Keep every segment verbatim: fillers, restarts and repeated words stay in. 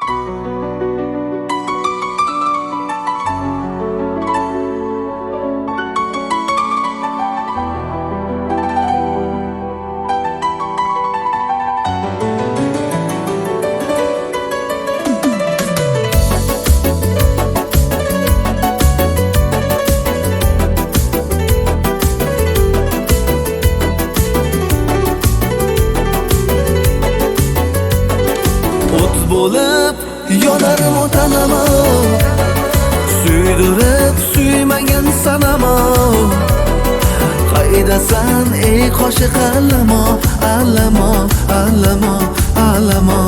Bo'lib yonarim tanama, suydirib suymagan sanama. Qaydasan ey qo'shiq allamo, allamo, allamo, allamo.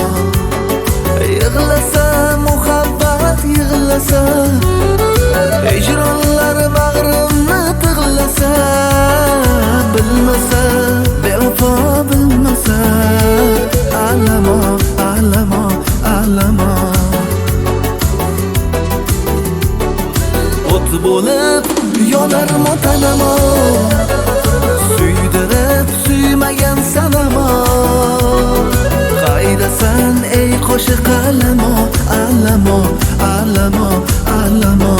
Yig'lasa muhabbat yig'lasa, hijronlar bag'rimni tig'lasa, bilmasa bevafo bilmasa, allamo, allamo, allamo. O't bo'lib yonarim tanama, suydirib suymagan sanama. Qaydasan ey qo'shiq allamo, allamo, allamo, allamo.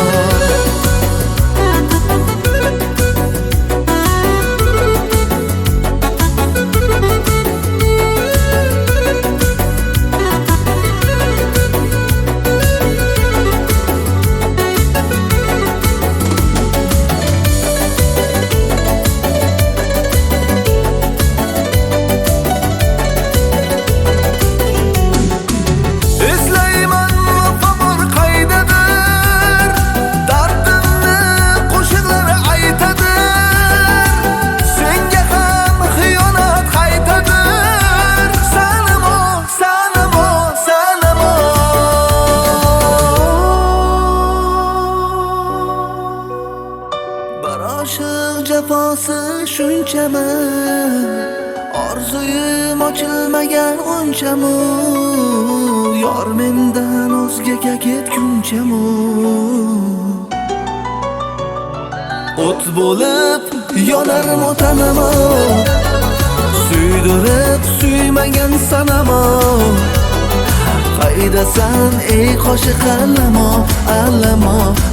Oshiq jafosi shunchami, orzuyim ochilmagan unchami, yor mendan o'zgaga ketgunchami. O't bo'lib yonarim tanama, suydirib suymagan sanama. Qaydasan ey qo'shiq allamo, allamo,